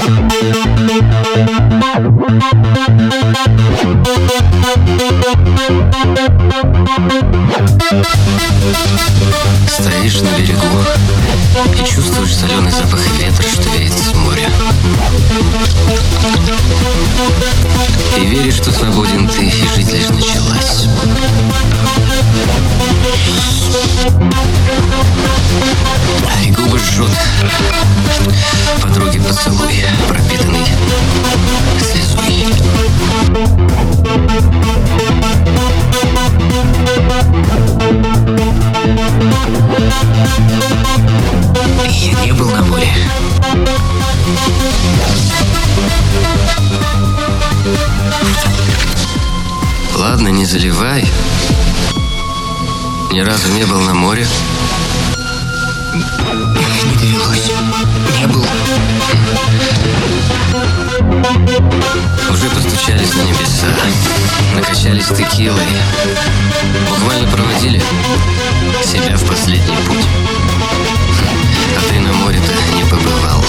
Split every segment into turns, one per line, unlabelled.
Стоишь на берегу и чувствуешь соленый запах и ветер, что веет с моря. И веришь, что свободен ты, и жизнь лишь началась. И губы жжет подруги поцелуй, пропитанный слезой. Я не был на море. Ладно, не заливай. Ни разу не был на море. Не довелось. Не был. Уже постучались на небеса, накачались текилой, буквально проводили себя в последний путь. А ты на море-то не побывал.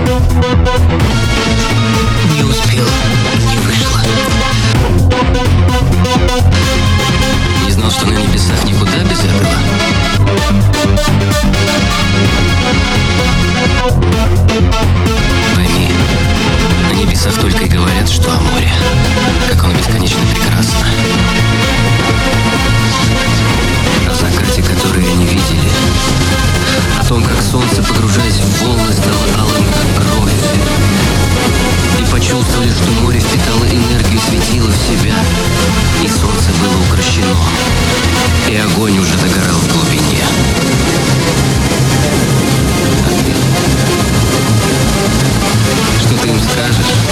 Не успел, не вышло. Не знал, что на небесах никуда без этого. Пойми, на небесах только и говорят, что о море, как оно бесконечно прекрасно. О закате, который они видели, о том, как солнце, погружаясь в волны, стало алым, как кровь, и почувствовали, что море впитало энергию, светило в себя, и солнце было укрощено, и огонь уже догорал в глубине. А ты? Что ты им скажешь?